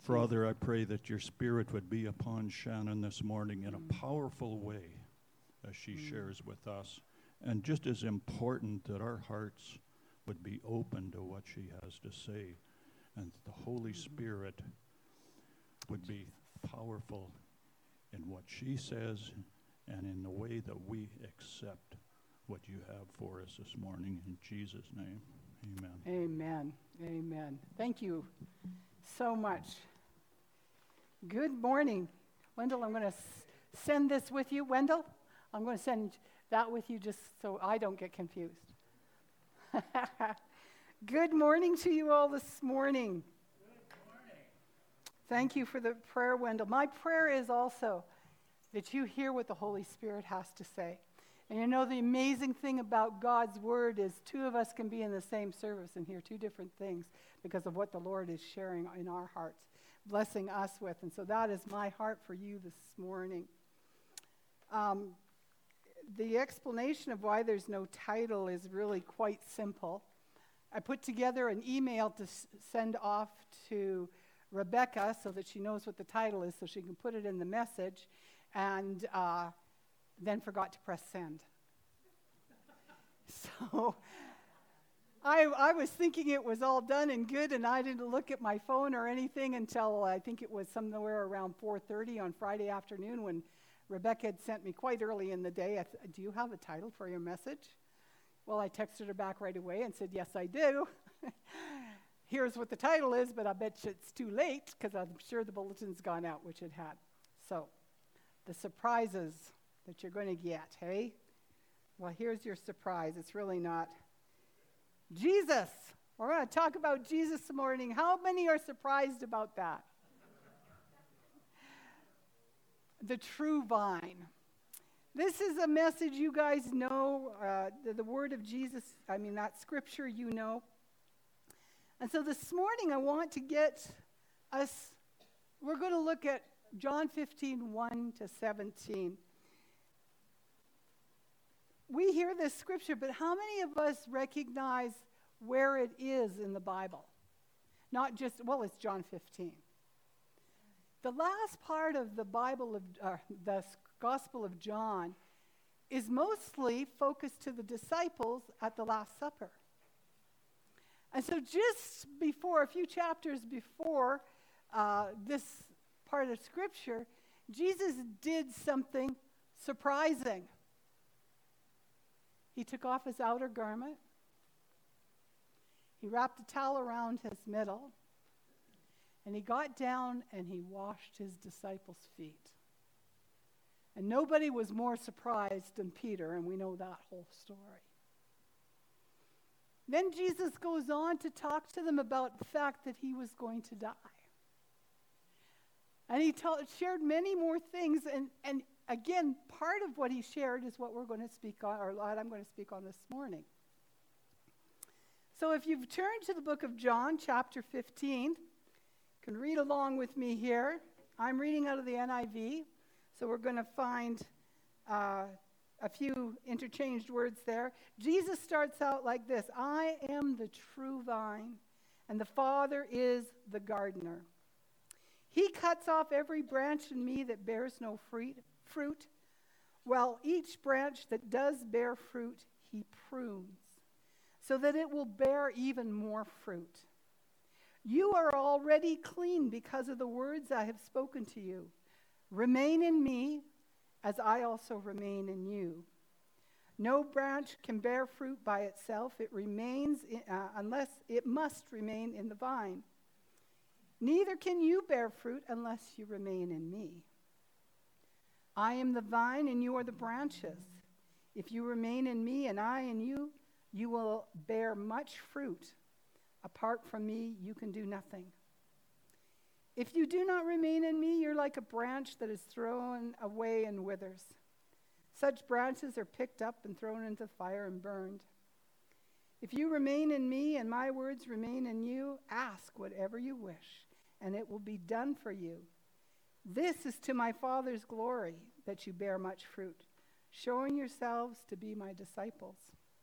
Father, I pray that your Spirit would be upon Shannon this morning in a powerful way as she shares with us. And just as important that our hearts would be open to what she has to say, and the Holy Spirit would be powerful in what she says and in the way that we accept what you have for us this morning. In Jesus' name, amen. Amen. Amen. Thank you so much. Good morning. Wendell, I'm going to send this with you. Wendell, I'm going to send that with you just so I don't get confused. Good morning to you all this morning. Good morning. Thank you for the prayer, Wendell. My prayer is also that you hear what the Holy Spirit has to say. And you know, the amazing thing about God's word is two of us can be in the same service and hear two different things because of what the Lord is sharing in our hearts, blessing us with. And so that is my heart for you this morning. The explanation of why there's no title is really quite simple. I put together an email to send off to Rebecca so that she knows what the title is so she can put it in the message, and then forgot to press send. So I was thinking it was all done and good, and I didn't look at my phone or anything until I think it was somewhere around 4:30 on Friday afternoon when Rebecca had sent me quite early in the day, do you have a title for your message? Well, I texted her back right away and said, yes, I do. Here's what the title is, but I bet you it's too late because I'm sure the bulletin's gone out, which it had. So, the surprises that you're going to get, hey? Well, here's your surprise. It's really not. Jesus. We're going to talk about Jesus this morning. How many are surprised about that? The true vine. This is a message you guys know, the word of Jesus, that scripture you know. And so this morning I want to get us, we're going to look at John 15, 1 to 17. We hear this scripture, but how many of us recognize where it is in the Bible? Not just, it's John 15. The last part of the Bible, the Gospel of John, is mostly focused to the disciples at the Last Supper. And so just before, a few chapters before this part of Scripture, Jesus did something surprising. He took off his outer garment. He wrapped a towel around his middle. And he got down and he washed his disciples' feet. And nobody was more surprised than Peter, and we know that whole story. Then Jesus goes on to talk to them about the fact that he was going to die. And he shared many more things, and again, part of what he shared is what we're going to speak on, or what I'm going to speak on this morning. So if you've turned to the book of John, chapter 15, you can read along with me here. I'm reading out of the NIV, so we're going to find a few interchanged words there. Jesus starts out like this: I am the true vine, and the Father is the gardener. He cuts off every branch in me that bears no fruit, while each branch that does bear fruit, he prunes, so that it will bear even more fruit. You are already clean because of the words I have spoken to you. Remain in me, as I also remain in you. No branch can bear fruit by itself. It remains unless it must remain in the vine. Neither can you bear fruit unless you remain in me. I am the vine and you are the branches. If you remain in me and I in you, you will bear much fruit. Apart from me, you can do nothing. If you do not remain in me, you're like a branch that is thrown away and withers. Such branches are picked up and thrown into the fire and burned. If you remain in me and my words remain in you, ask whatever you wish, and it will be done for you. This is to my Father's glory, that you bear much fruit, showing yourselves to be my disciples.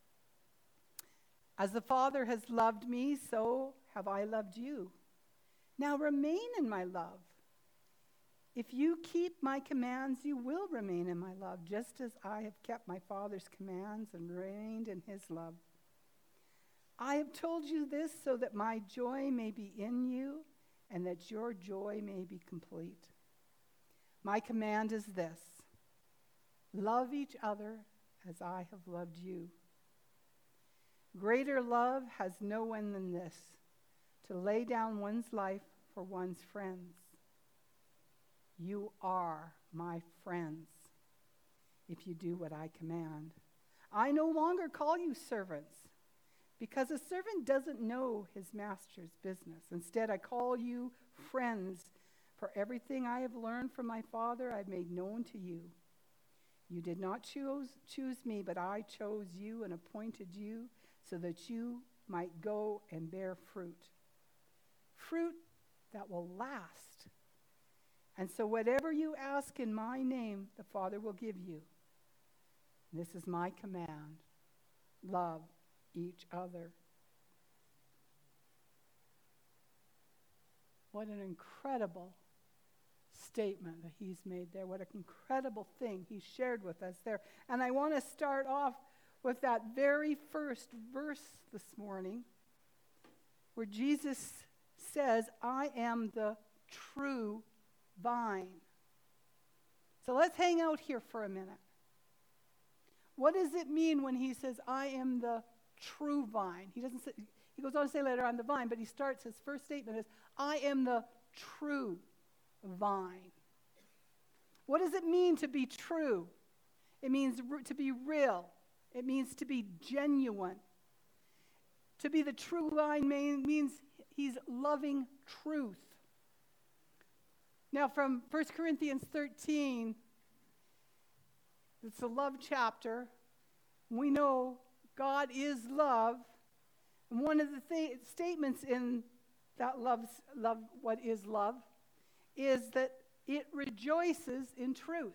As the Father has loved me, so have I loved you. Now remain in my love. If you keep my commands, you will remain in my love, just as I have kept my Father's commands and remained in his love. I have told you this so that my joy may be in you and that your joy may be complete. My command is this: love each other as I have loved you. Greater love has no one than this, to lay down one's life for one's friends. You are my friends if you do what I command. I no longer call you servants, because a servant doesn't know his master's business. Instead, I call you friends, for everything I have learned from my Father I've made known to you. You did not choose me, but I chose you and appointed you so that you might go and bear fruit. Fruit that will last. And so whatever you ask in my name, the Father will give you. This is my command: love each other. What an incredible statement that he's made there. What an incredible thing he shared with us there. And I want to start off with that very first verse this morning, where Jesus says, I am the true vine. So let's hang out here for a minute. What does it mean when he says, I am the true vine? He goes on to say later, I'm the vine, but he starts his first statement as, I am the true vine. What does it mean to be true? It means to be real. It means to be genuine. To be the true vine means he's loving truth. Now from 1 Corinthians 13, it's a love chapter. We know God is love. And one of the statements in that love, what is love, is that it rejoices in truth.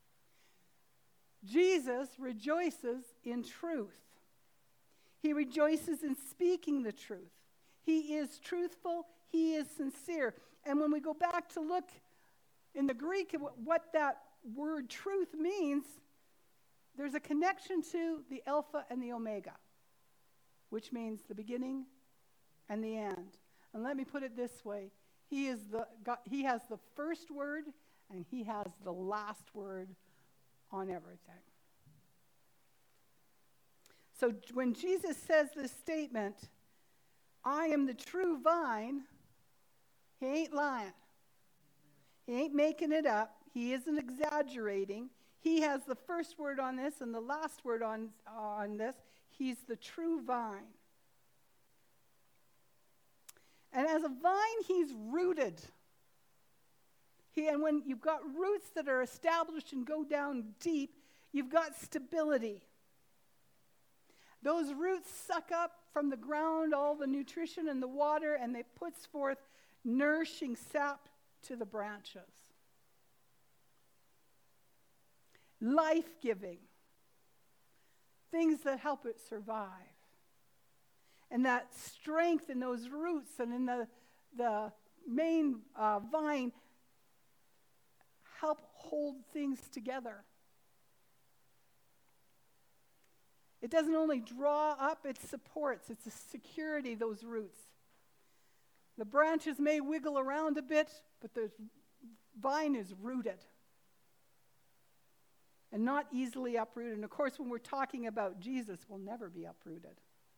Jesus rejoices in truth. He rejoices in speaking the truth. He is truthful. He is sincere. And when we go back to look in the Greek at what that word truth means, there's a connection to the Alpha and the Omega, which means the beginning and the end. And let me put it this way. He has the first word and he has the last word on everything. So when Jesus says this statement, I am the true vine, he ain't lying. He ain't making it up. He isn't exaggerating. He has the first word on this and the last word on this. He's the true vine. And as a vine, he's rooted. And when you've got roots that are established and go down deep, you've got stability. Those roots suck up from the ground all the nutrition and the water, and it puts forth nourishing sap to the branches. Life-giving. Things that help it survive. And that strength in those roots and in the main vine help hold things together. It doesn't only draw up, it supports. It's a security, those roots. The branches may wiggle around a bit, but the vine is rooted and not easily uprooted. And of course, when we're talking about Jesus, we'll never be uprooted.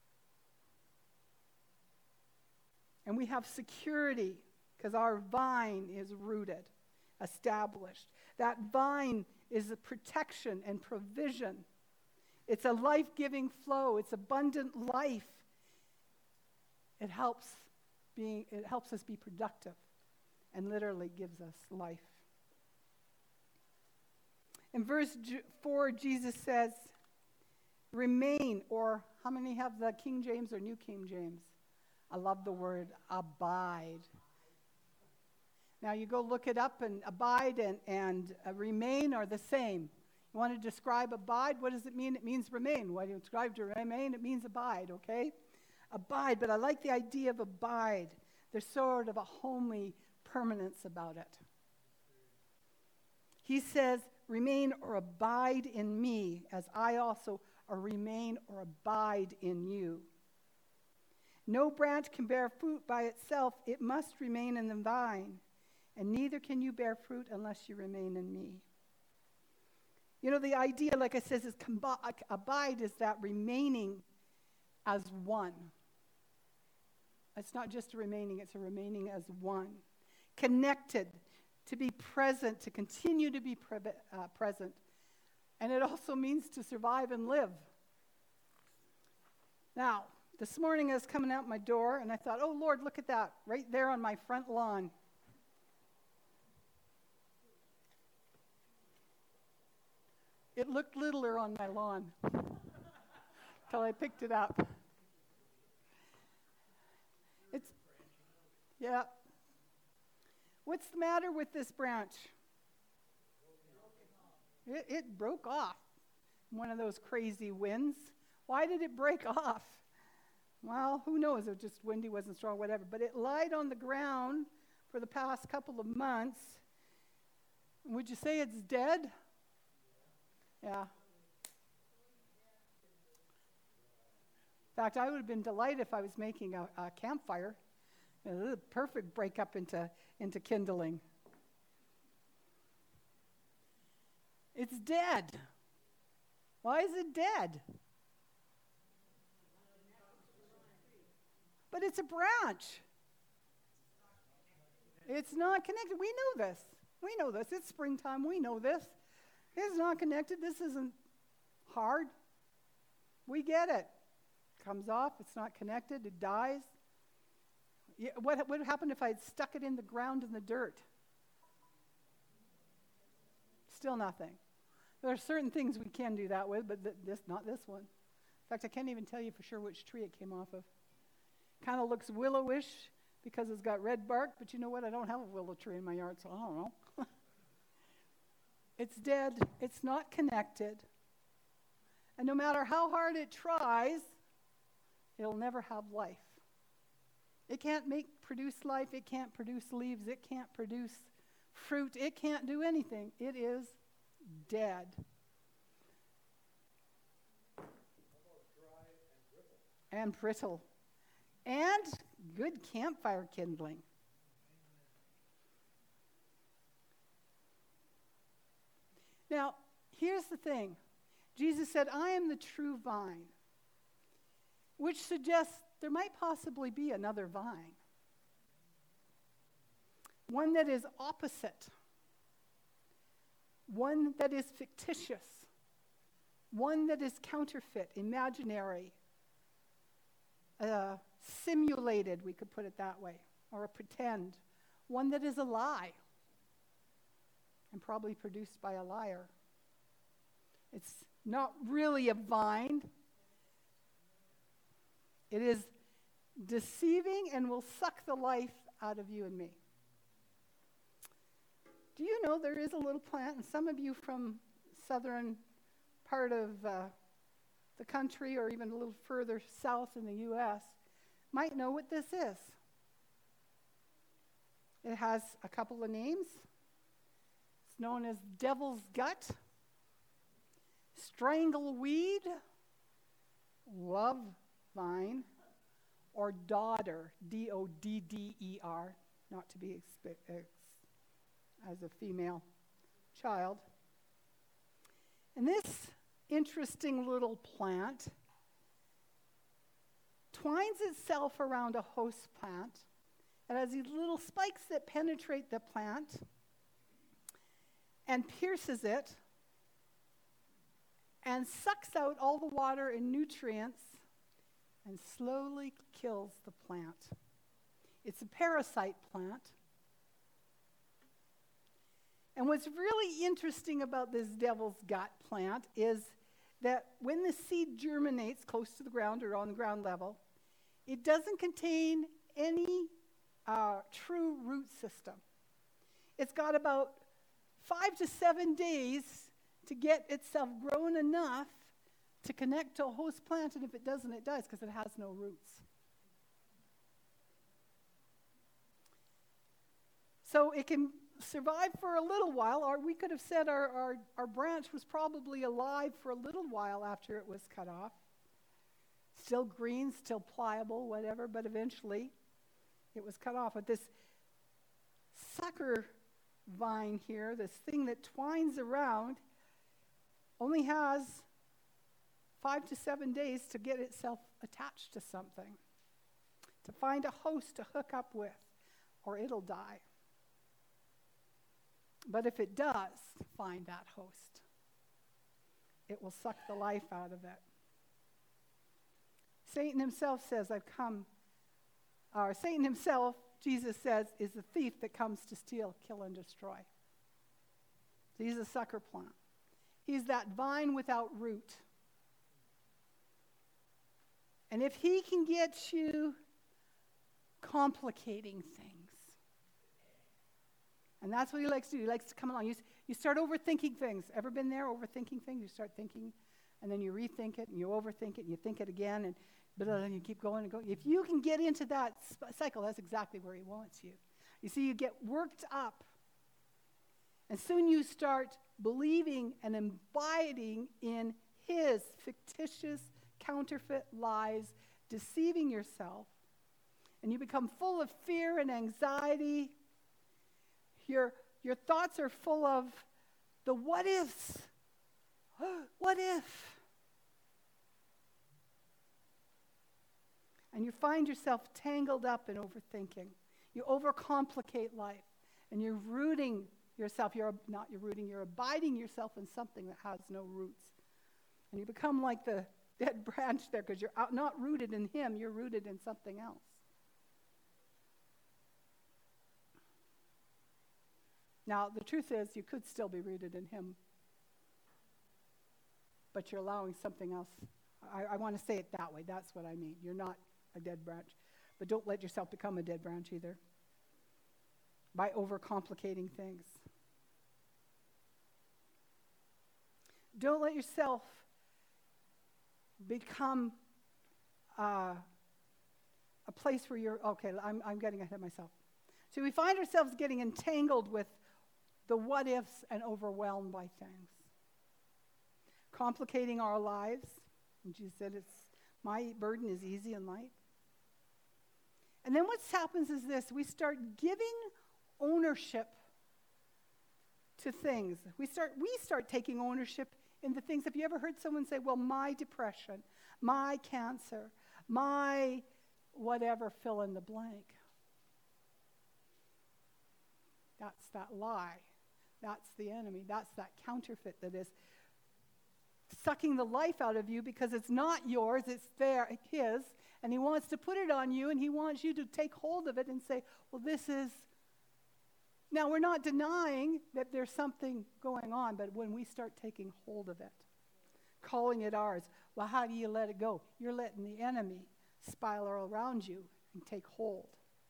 And we have security because our vine is rooted, established. That vine is a protection and provision. It's a life-giving flow. It's abundant life. It helps us be productive and literally gives us life. In verse 4, Jesus says, remain, or how many have the King James or New King James? I love the word abide. Now you go look it up, and abide and remain are the same. You want to describe abide? What does it mean? It means remain. When you describe to remain, it means abide, okay? Abide, but I like the idea of abide. There's sort of a homely permanence about it. He says, remain or abide in me, as I also remain or abide in you. No branch can bear fruit by itself. It must remain in the vine. And neither can you bear fruit unless you remain in me. You know, the idea, like I says, is abide is that remaining as one. It's not just a remaining, it's a remaining as one. Connected, to be present, to continue to be present. And it also means to survive and live. Now, this morning I was coming out my door and I thought, oh Lord, look at that, right there on my front lawn. It looked littler on my lawn till I picked it up. Yeah. What's the matter with this branch? It broke off. One of those crazy winds. Why did it break off? Well, who knows? It was just windy, wasn't strong, whatever. But it lied on the ground for the past couple of months. Would you say it's dead? Yeah. In fact, I would have been delighted if I was making a campfire. It was a perfect break up into kindling. It's dead. Why is it dead? But it's a branch. It's not connected. We know this. We know this. It's springtime. We know this. It's not connected. This isn't hard. We get it. Comes off. It's not connected. It dies. Yeah, what would happen if I had stuck it in the ground in the dirt? Still nothing. There are certain things we can do that with, but not this one. In fact, I can't even tell you for sure which tree it came off of. Kind of looks willowish because it's got red bark, but you know what? I don't have a willow tree in my yard, so I don't know. It's dead. It's not connected. And no matter how hard it tries, it'll never have life. It can't produce life. It can't produce leaves. It can't produce fruit. It can't do anything. It is dead. And brittle. And good campfire kindling. Now, here's the thing. Jesus said, I am the true vine, which suggests there might possibly be another vine. One that is opposite. One that is fictitious. One that is counterfeit, imaginary, simulated, we could put it that way, or a pretend. One that is a lie, and probably produced by a liar. It's not really a vine. It is deceiving and will suck the life out of you and me. Do you know there is a little plant, and some of you from southern part of the country or even a little further south in the U.S. might know what this is. It has a couple of names. It's known as devil's gut, strangleweed, love vine, or dodder, D-O-D-D-E-R, not to be as a female child. And this interesting little plant twines itself around a host plant. It has these little spikes that penetrate the plant and pierces it and sucks out all the water and nutrients and slowly kills the plant. It's a parasite plant. And what's really interesting about this devil's gut plant is that when the seed germinates close to the ground or on the ground level, it doesn't contain any true root system. It's got about 5 to 7 days to get itself grown enough to connect to a host plant, and if it doesn't, it dies because it has no roots. So it can survive for a little while, or we could have said our branch was probably alive for a little while after it was cut off. Still green, still pliable, whatever, but eventually it was cut off. But this sucker vine here, this thing that twines around, only has 5 to 7 days to get itself attached to something, to find a host to hook up with, or it'll die. But if it does find that host, it will suck the life out of it. Satan himself says, Satan himself, Jesus says, is the thief that comes to steal, kill, and destroy. He's a sucker plant. He's that vine without root. And if he can get you complicating things, and that's what he likes to do. He likes to come along. You start overthinking things. Ever been there, overthinking things? You start thinking, and then you rethink it, and you overthink it, and you think it again, and you keep going and going. If you can get into that cycle, that's exactly where he wants you. You see, you get worked up, and soon you start believing and abiding in his fictitious, counterfeit lies, deceiving yourself, and you become full of fear and anxiety. Your thoughts are full of the what ifs. What if? And you find yourself tangled up in overthinking. You overcomplicate life, and you're rooting yourself. You're abiding yourself in something that has no roots. And you become like the dead branch there because you're not rooted in him, you're rooted in something else. Now, the truth is, you could still be rooted in him, but you're allowing something else. I want to say it that way. That's what I mean. You're not a dead branch, but don't let yourself become a dead branch either by overcomplicating things. Don't let yourself become a place where you're, okay, I'm getting ahead of myself. So we find ourselves getting entangled with the what ifs and overwhelmed by things. Complicating our lives. And Jesus said, my burden is easy and light. And then what happens is this, we start giving ownership to things. We start taking ownership in the things. Have you ever heard someone say, well, my depression, my cancer, my whatever, fill in the blank? That's that lie. That's the enemy. That's that counterfeit that is sucking the life out of you because it's not yours, it's his, and he wants to put it on you, and he wants you to take hold of it and say, well, this is... Now, we're not denying that there's something going on, but when we start taking hold of it, calling it ours, well, how do you let it go? You're letting the enemy spiral around you and take hold.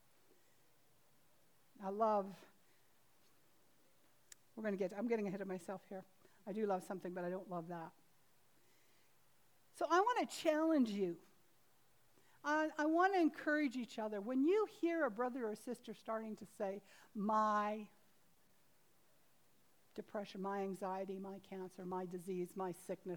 I'm getting ahead of myself here. I do love something, but I don't love that. So I want to challenge you. I want to encourage each other. When you hear a brother or sister starting to say, my depression, my anxiety, my cancer, my disease, my sickness,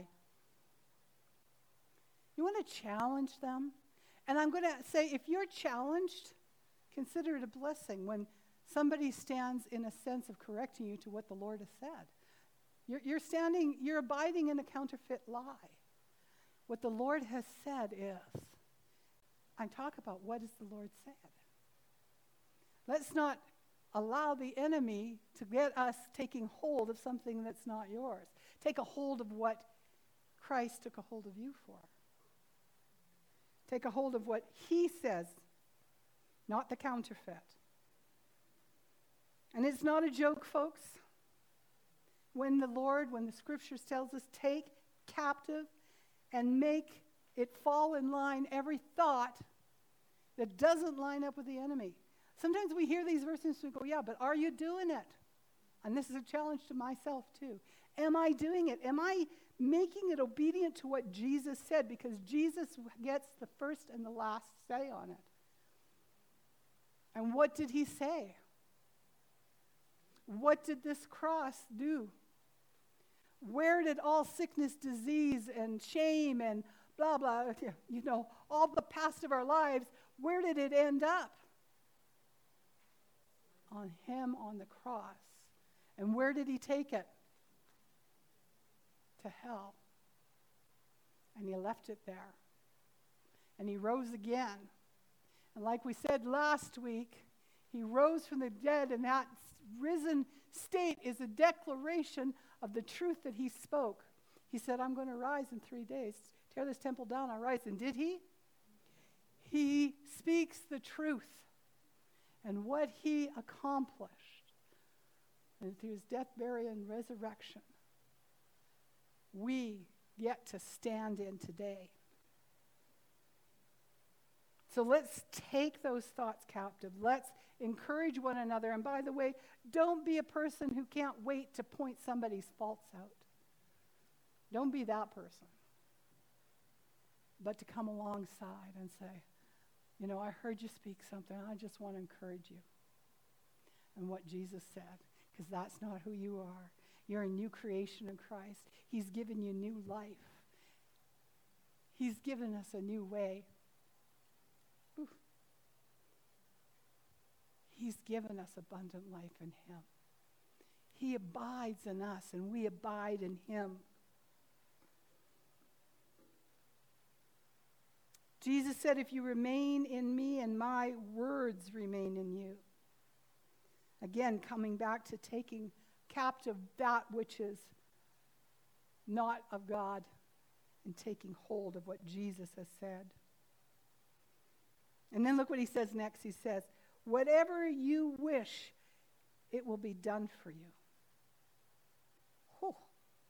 you want to challenge them? And I'm going to say, if you're challenged, consider it a blessing when somebody stands in a sense of correcting you to what the Lord has said. You're abiding in a counterfeit lie. What the Lord has said is, I talk about what has the Lord said. Let's not allow the enemy to get us taking hold of something that's not yours. Take a hold of what Christ took a hold of you for. Take a hold of what he says, not the counterfeit. And it's not a joke, folks. When the scriptures tells us, take captive and make it fall in line every thought that doesn't line up with the enemy. Sometimes we hear these verses and we go, yeah, but are you doing it? And this is a challenge to myself too. Am I doing it? Am I making it obedient to what Jesus said? Because Jesus gets the first and the last say on it. And what did he say? What did this cross do? Where did all sickness, disease, and shame, and blah, blah, all the past of our lives, where did it end up? On him on the cross. And where did he take it? To hell. And he left it there. And he rose again. And like we said last week, he rose from the dead, and that risen state is a declaration of the truth that he spoke. He said, I'm going to rise in 3 days. Tear this temple down, I'll rise. And did he? He speaks the truth. And what he accomplished, and through his death, burial, and resurrection, we get to stand in today. So let's take those thoughts captive. Let's encourage one another. And by the way, don't be a person who can't wait to point somebody's faults out. Don't be that person. But to come alongside and say, I heard you speak something. I just want to encourage you. And what Jesus said, because that's not who you are. You're a new creation in Christ. He's given you new life. He's given us a new way. Oof. He's given us abundant life in him. He abides in us, and we abide in him. Jesus said, if you remain in me and my words remain in you. Again, coming back to taking captive that which is not of God and taking hold of what Jesus has said. And then look what he says next. He says, whatever you wish, it will be done for you. Whew.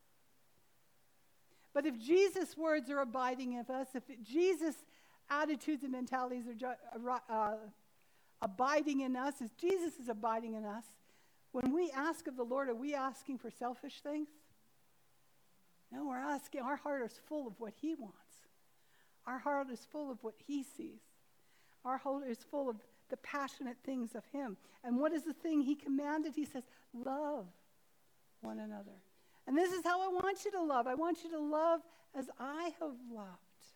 But if Jesus' words are abiding in us, if Jesus' attitudes and mentalities are abiding in us, as Jesus is abiding in us, when we ask of the Lord, are we asking for selfish things? No, we're asking, our heart is full of what he wants. Our heart is full of what he sees. Our heart is full of the passionate things of him. And what is the thing he commanded? He says, love one another. And this is how I want you to love. I want you to love as I have loved.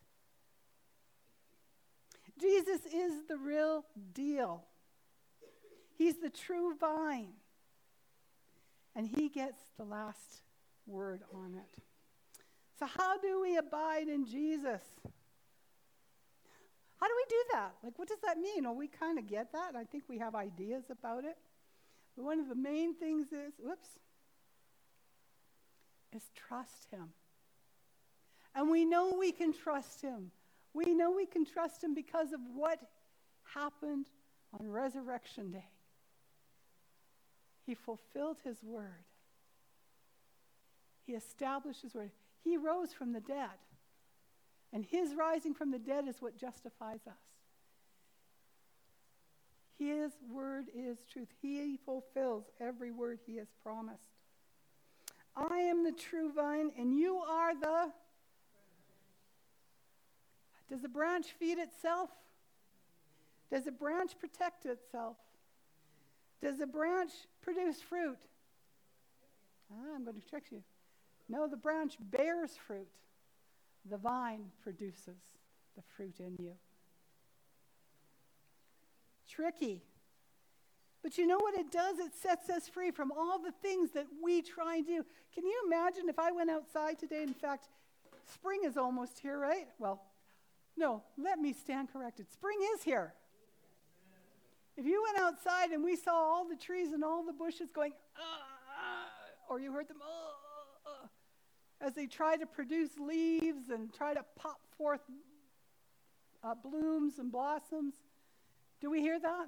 Jesus is the real deal. He's the true vine. And he gets the last word on it. So how do we abide in Jesus? How do we do that? Like, what does that mean? Well, we kind of get that. I think we have ideas about it. But one of the main things is trust him. And we know we can trust him. We know we can trust him because of what happened on Resurrection Day. He fulfilled his word. He established his word. He rose from the dead. And his rising from the dead is what justifies us. His word is truth. He fulfills every word he has promised. I am the true vine, and you are the... Does a branch feed itself? Does a branch protect itself? Does a branch produce fruit? I'm going to trick you. No, the branch bears fruit. The vine produces the fruit in you. Tricky. But you know what it does? It sets us free from all the things that we try and do. Can you imagine if I went outside today? In fact, spring is almost here, right? Well, no, let me stand corrected. Spring is here. If you went outside and we saw all the trees and all the bushes going, or you heard them, as they try to produce leaves and try to pop forth blooms and blossoms, do we hear that?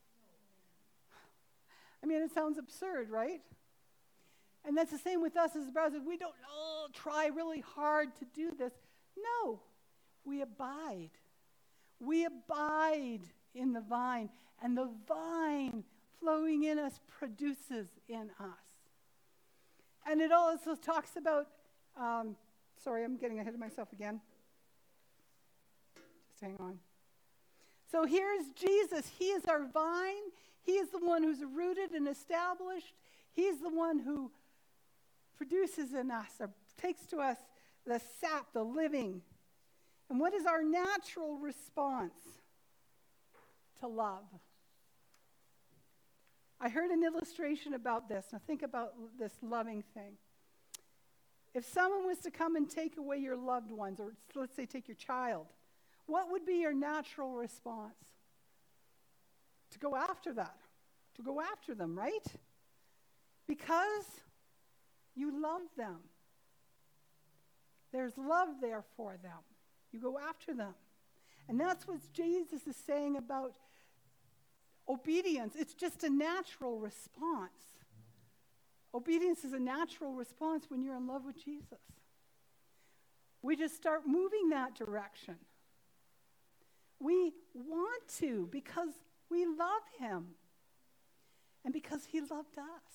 I mean, it sounds absurd, right? And that's the same with us as brothers. We don't try really hard to do this. No, we abide. We abide in the vine, and the vine flowing in us produces in us. And it also talks about, sorry, I'm getting ahead of myself again. Just hang on. So here's Jesus. He is our vine. He is the one who's rooted and established. He's the one who produces in us or takes to us the sap, the living. And what is our natural response to love? I heard an illustration about this. Now think about this loving thing. If someone was to come and take away your loved ones, or let's say take your child, what would be your natural response? To go after that, to go after them, right? Because you love them. There's love there for them. You go after them. And that's what Jesus is saying about obedience. It's just a natural response. Obedience is a natural response when you're in love with Jesus. We just start moving that direction. We want to because we love him and because he loved us.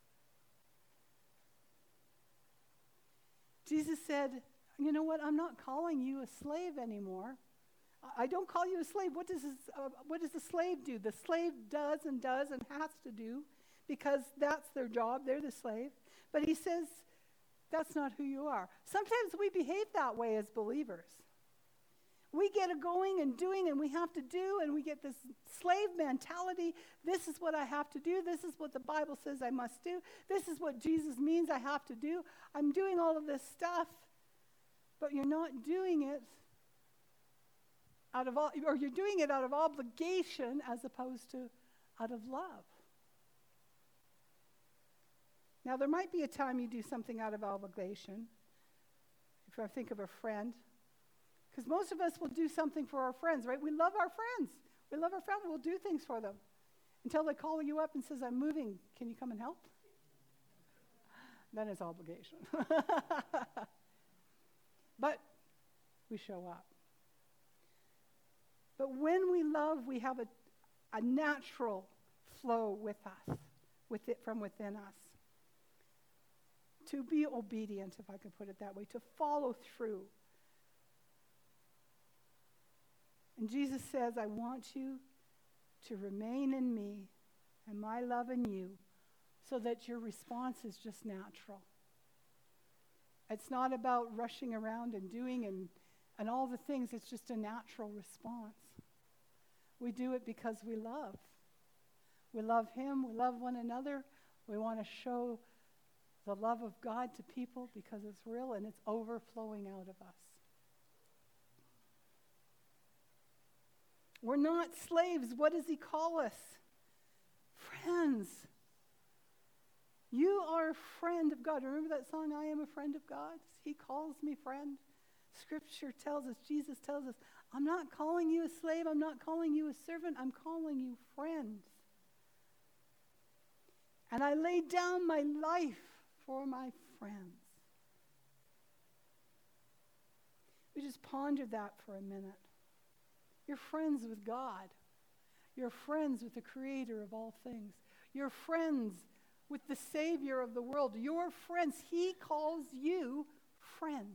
Jesus said, you know what, I'm not calling you a slave anymore. I don't call you a slave. What does the slave do? The slave does and has to do because that's their job. They're the slave. But he says, that's not who you are. Sometimes we behave that way as believers. We get a going and doing and we have to do, and we get this slave mentality. This is what I have to do. This is what the Bible says I must do. This is what Jesus means I have to do. I'm doing all of this stuff, but you're not doing it you're doing it out of obligation as opposed to out of love. Now, there might be a time you do something out of obligation. If I think of a friend, because most of us will do something for our friends, right? We love our friends. We love our family. We'll do things for them until they call you up and says, I'm moving. Can you come and help? Then it's obligation. But we show up. But when we love, we have a natural flow with us, from within us. To be obedient, if I could put it that way, to follow through. And Jesus says, I want you to remain in me and my love in you so that your response is just natural. It's not about rushing around and doing and all the things. It's just a natural response. We do it because we love. We love him. We love one another. We want to show the love of God to people because it's real and it's overflowing out of us. We're not slaves. What does he call us? Friends. You are a friend of God. Remember that song, I Am a Friend of God? He calls me friend. Scripture tells us, Jesus tells us, I'm not calling you a slave. I'm not calling you a servant. I'm calling you friends. And I lay down my life for my friends. We just ponder that for a minute. You're friends with God. You're friends with the Creator of all things. You're friends with the Savior of the world. You're friends. He calls you friend.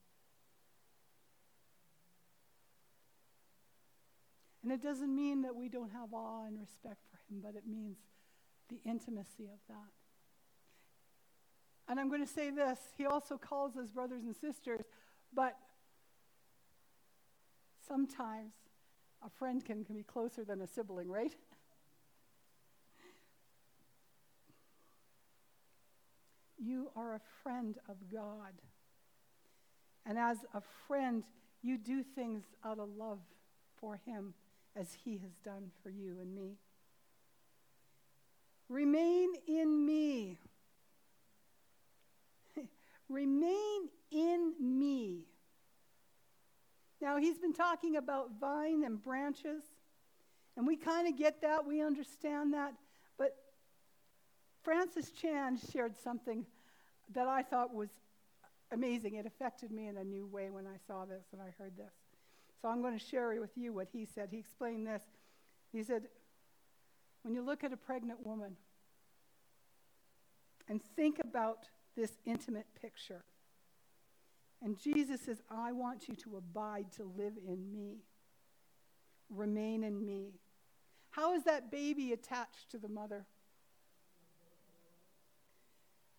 And it doesn't mean that we don't have awe and respect for him, but it means the intimacy of that. And I'm going to say this, he also calls us brothers and sisters, but sometimes a friend can be closer than a sibling, right? You are a friend of God. And as a friend, you do things out of love for him as he has done for you and me. Remain in me. Remain in me. Now, he's been talking about vine and branches, and we kind of get that, we understand that, but Francis Chan shared something that I thought was amazing. It affected me in a new way when I saw this and I heard this. So I'm going to share with you what he said. He explained this. He said, when you look at a pregnant woman and think about this intimate picture, and Jesus says, I want you to abide, to live in me. Remain in me. How is that baby attached to the mother?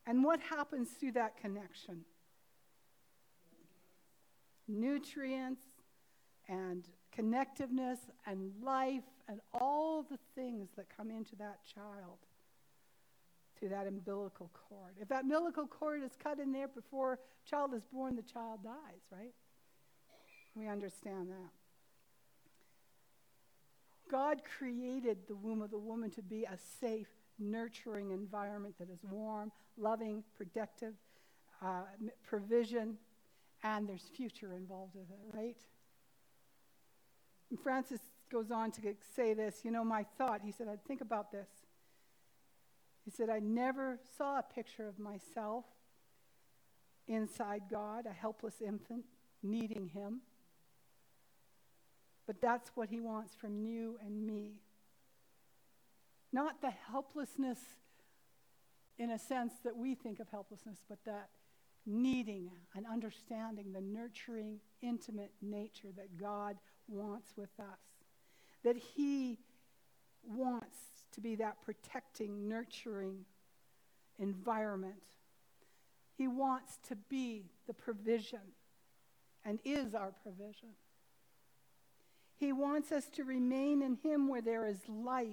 And what happens through that connection? Nutrients and connectiveness and life and all the things that come into that child through that umbilical cord. If that umbilical cord is cut in there before a child is born, the child dies, right? We understand that. God created the womb of the woman to be a safe, nurturing environment that is warm, loving, protective, provision, and there's future involved with it, right? And Francis goes on to say this, my thought, he said, I'd think about this. He said, I never saw a picture of myself inside God, a helpless infant, needing him. But that's what he wants from you and me. Not the helplessness in a sense that we think of helplessness, but that needing and understanding the nurturing, intimate nature that God wants with us. That he wants to be that protecting, nurturing environment. He wants to be the provision and is our provision. He wants us to remain in him where there is life.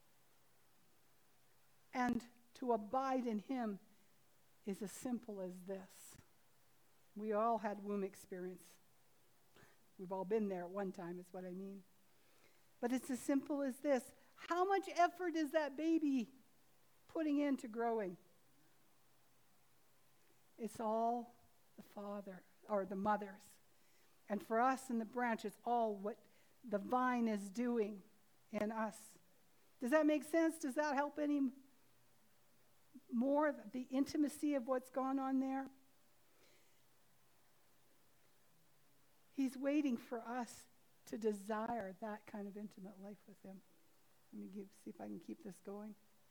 And to abide in him is as simple as this. We all had womb experience. We've all been there at one time, is what I mean. But it's as simple as this. How much effort is that baby putting into growing? It's all the father or the mother's. And for us in the branch, it's all what the vine is doing in us. Does that make sense? Does that help any more? The intimacy of what's gone on there? He's waiting for us to desire that kind of intimate life with him. Let me see if I can keep this going.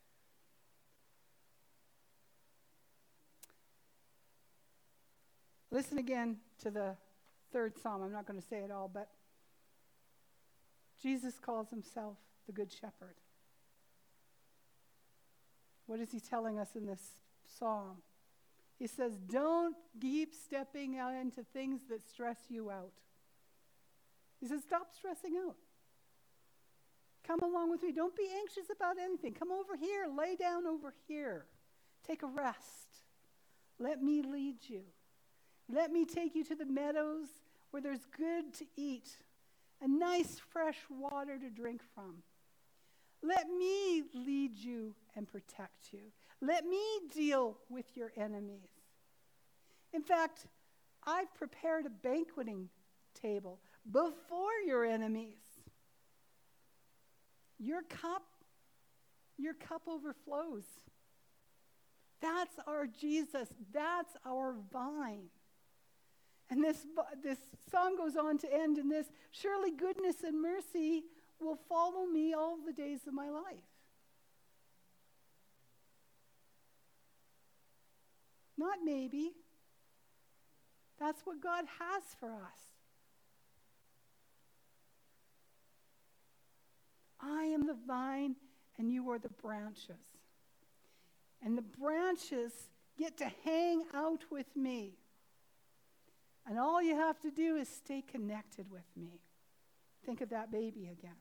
Listen again to the third psalm. I'm not going to say it all, but Jesus calls himself the Good Shepherd. What is he telling us in this psalm? He says, don't keep stepping out into things that stress you out. He says, stop stressing out. Come along with me. Don't be anxious about anything. Come over here. Lay down over here. Take a rest. Let me lead you. Let me take you to the meadows where there's good to eat, a nice fresh water to drink from. Let me lead you and protect you. Let me deal with your enemies. In fact, I've prepared a banqueting table before your enemies. Your cup overflows. That's our Jesus. That's our vine. And this song goes on to end in this, surely goodness and mercy will follow me all the days of my life. Not maybe. That's what God has for us. I am the vine and you are the branches. And the branches get to hang out with me. And all you have to do is stay connected with me. Think of that baby again.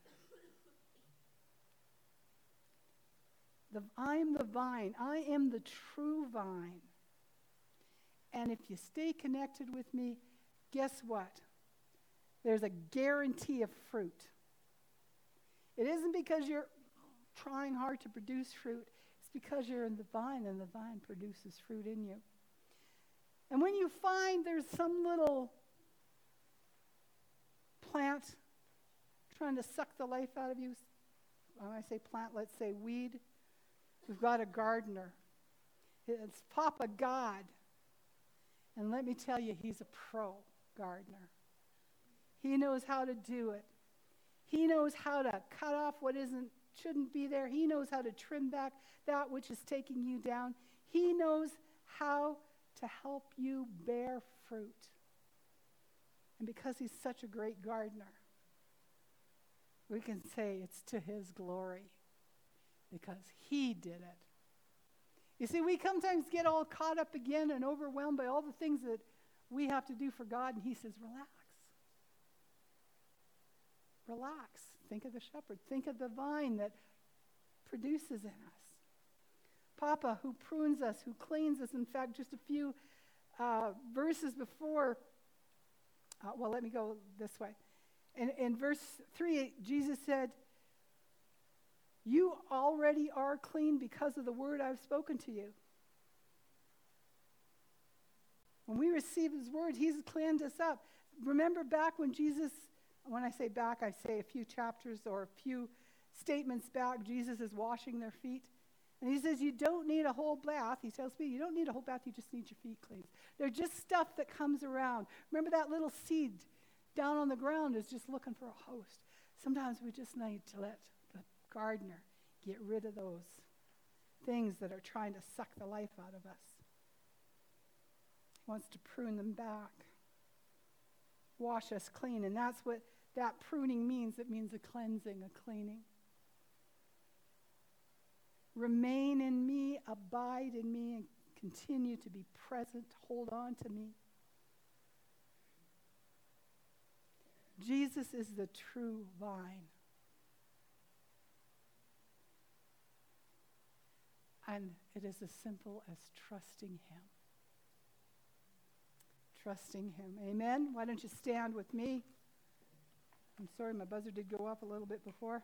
I am the vine. I am the true vine. And if you stay connected with me, guess what? There's a guarantee of fruit. It isn't because you're trying hard to produce fruit. It's because you're in the vine and the vine produces fruit in you. And when you find there's some little plant trying to suck the life out of you, when I say plant, let's say weed, we've got a gardener. It's Papa God. And let me tell you, he's a pro gardener. He knows how to do it. He knows how to cut off what shouldn't be there. He knows how to trim back that which is taking you down. He knows how to help you bear fruit. And because he's such a great gardener, we can say it's to his glory because he did it. You see, we sometimes get all caught up again and overwhelmed by all the things that we have to do for God, and he says, relax. Relax. Think of the shepherd. Think of the vine that produces in us. Papa, who prunes us, who cleans us. In fact, just a few verses before, let me go this way. In verse 3, Jesus said, you already are clean because of the word I've spoken to you. When we receive his word, he's cleaned us up. Remember back when Jesus, when I say back, I say a few chapters or a few statements back, Jesus is washing their feet. And he says, you don't need a whole bath. He tells me, you don't need a whole bath, you just need your feet cleansed. They're just stuff that comes around. Remember that little seed down on the ground is just looking for a host. Sometimes we just need to let the gardener get rid of those things that are trying to suck the life out of us. He wants to prune them back, wash us clean. And that's what that pruning means. It means a cleansing, a cleaning. Remain in me, abide in me, and continue to be present. Hold on to me. Jesus is the true vine. And it is as simple as trusting him. Trusting him. Amen? Why don't you stand with me? I'm sorry, my buzzer did go off a little bit before.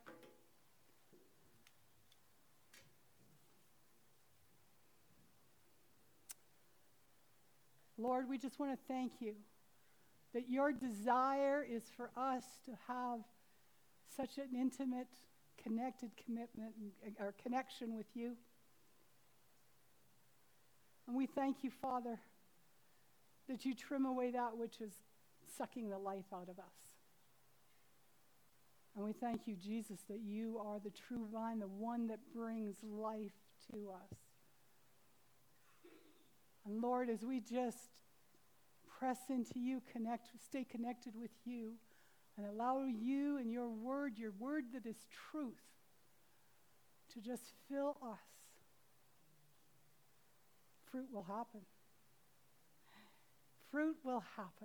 Lord, we just want to thank you that your desire is for us to have such an intimate, connected commitment or connection with you. And we thank you, Father, that you trim away that which is sucking the life out of us. And we thank you, Jesus, that you are the true vine, the one that brings life to us. And Lord, as we just press into you, stay connected with you, and allow you and your word that is truth, to just fill us, fruit will happen. Fruit will happen.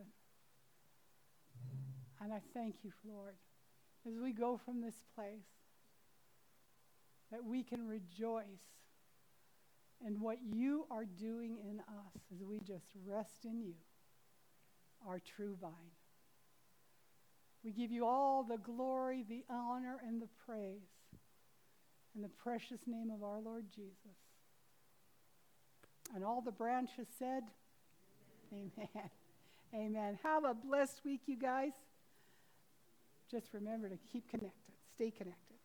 And I thank you, Lord, as we go from this place, that we can rejoice in what you are doing in us as we just rest in you, our true vine. We give you all the glory, the honor, and the praise in the precious name of our Lord Jesus. And all the branches said, amen. Amen. Have a blessed week, you guys. Just remember to keep connected. Stay connected.